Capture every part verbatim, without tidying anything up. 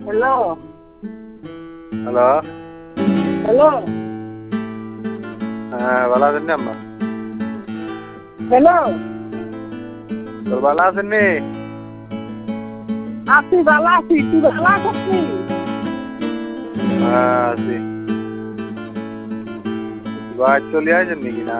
Hello hello hello হ্যাঁ ভালো আছেন নি আম্মা? হ্যালো তোর ভালো আছেন নি? আছি ভালো আছি, তুই ভালো আছিস নি? হ্যাঁ আছি। বাড়ি চলে আসেন নাকি না?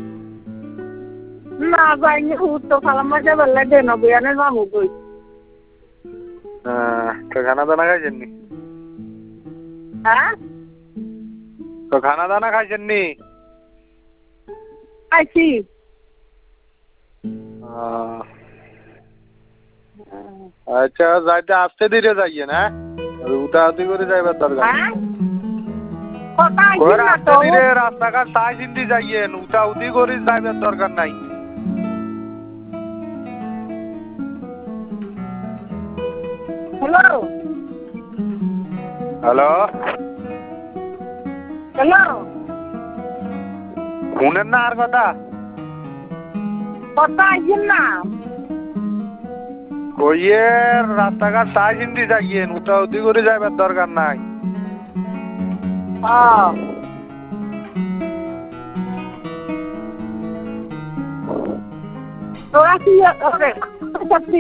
না যাইনি, উত্তর খালাম্মাকে বললে দেন বিয়ানের মামু কই। হ্যাঁ তো খানা দানা খাইছেন নি? হ্যাঁ তো খানা দানা খাইছেন নি? আইছি। আহ, আচ্ছা যাইতে আস্তে ধীরে যাইয়েন হ্যাঁ, উঠাউটি করে যাইবার দরকার নেই। হ্যাঁ কথা আইছি ওর না আস্তে তো। ধীরে রাস্তাঘাট তাই চিন্তি যাইয়েন, উঠাউটি করে যাইবার দরকার নাই। হ্যালো হ্যালো হ্যালো শুনেন না আর কথা? কথা আইছি না। কইয়ে রাস্তাঘাট তাই চিন্তি যাইয়েন, উঠাউটি করে যাইবার দরকার নাই। হ্যাঁ তোরা কি